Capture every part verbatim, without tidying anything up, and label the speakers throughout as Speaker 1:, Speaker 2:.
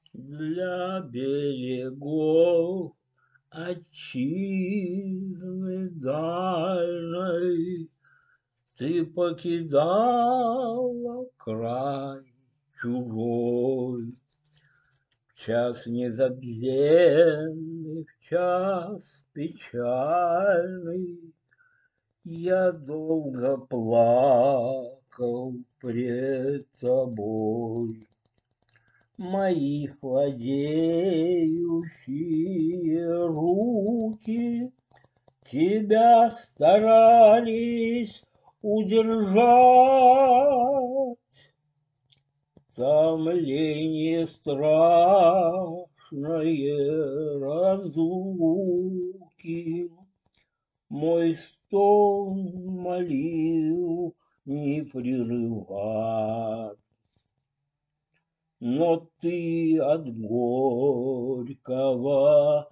Speaker 1: Для берегов отчизны дальной ты покидала край чужой. В час незабвенный, в час печальный я долго плакал пред тобой. Мои хладеющие руки тебя старались удержать. Томление страшное разлуки мой стон молил не прерывать. Но ты от горького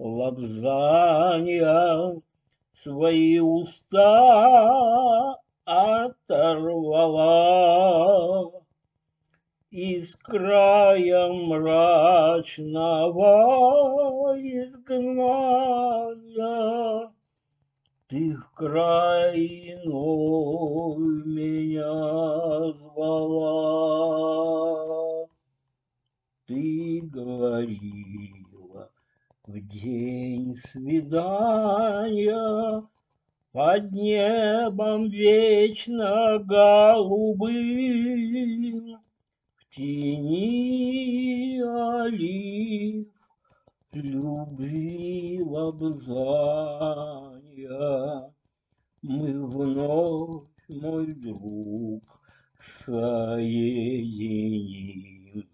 Speaker 1: лобзания свои уста оторвала. Из края мрачного изгнания ты в край иной меня звала. Ты говорила в день свидания под небом вечно голубым, в тени олив любви лобзания мы вновь, мой друг, соединим.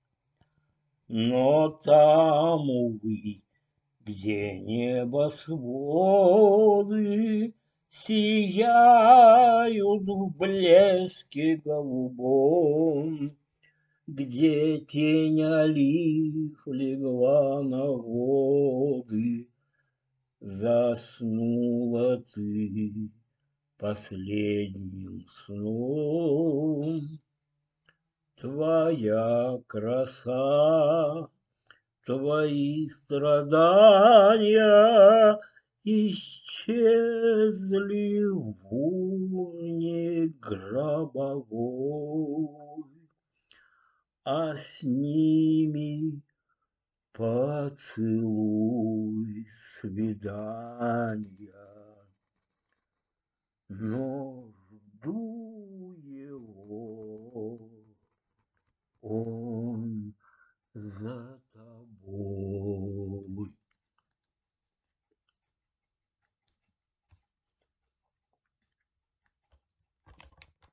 Speaker 1: Но там, увы, где небосводы сияют в блеске голубом, где тень олив легла на воды, заснула ты последним сном. Твоя краса, твои страдания исчезли в урне гробовой, а с ними поцелуй свидания. Но жду его, он за тобой.